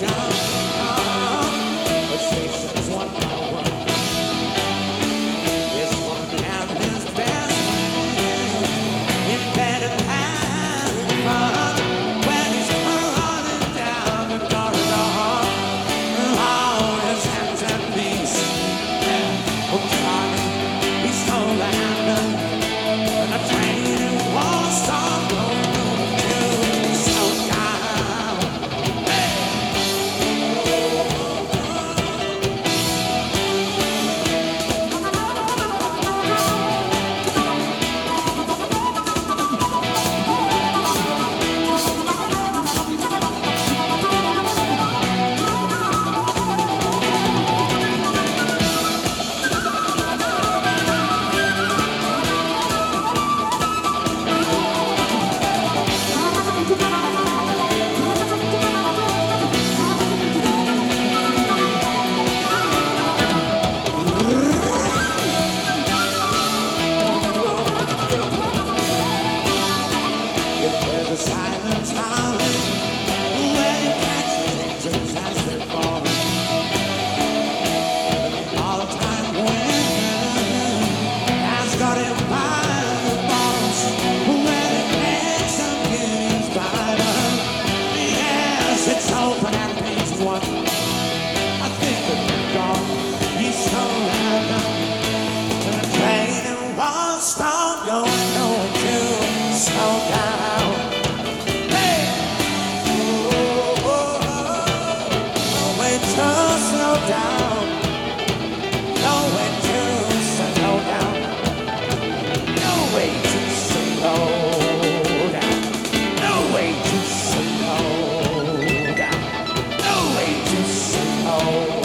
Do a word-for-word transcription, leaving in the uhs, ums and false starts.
The silence howling, where you catch the angels as they fall. All the time when has got him by the balls, where the next of getting spider. Yes, it's open and page one. I think that we're gone. He's so random. And the train won't stop going nowhere to slow down. Slow down, no way to slow down, no way to slow down, no way to slow down, no way to slow down.